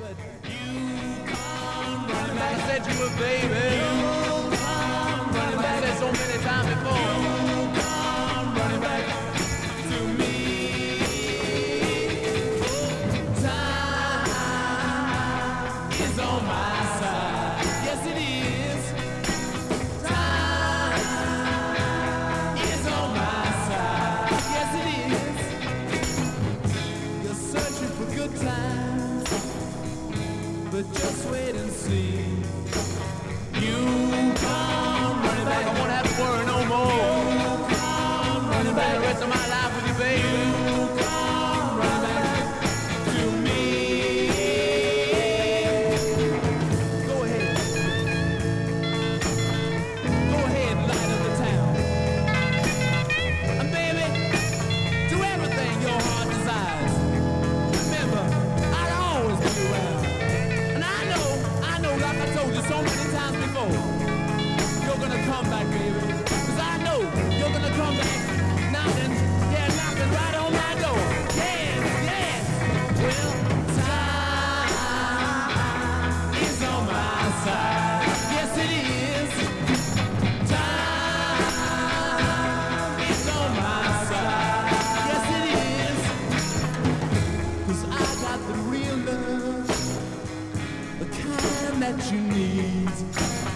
But just wait and see. You come running back. I won't have to worry no more. You come running back. The rest of my life with you, baby. You come running back to me. Go ahead. Go ahead and light up the town. And baby, do everything your heart desires. Remember, I'll always be around. I know, like I told you so many times before, you're gonna come back, baby. 'Cause I know you're gonna come back, knocking right on my door. Yes, yes. Well, time is on my side. Yes, it is. Time is on my side. Yes, it is. 'Cause I got the real love, the kind that you need.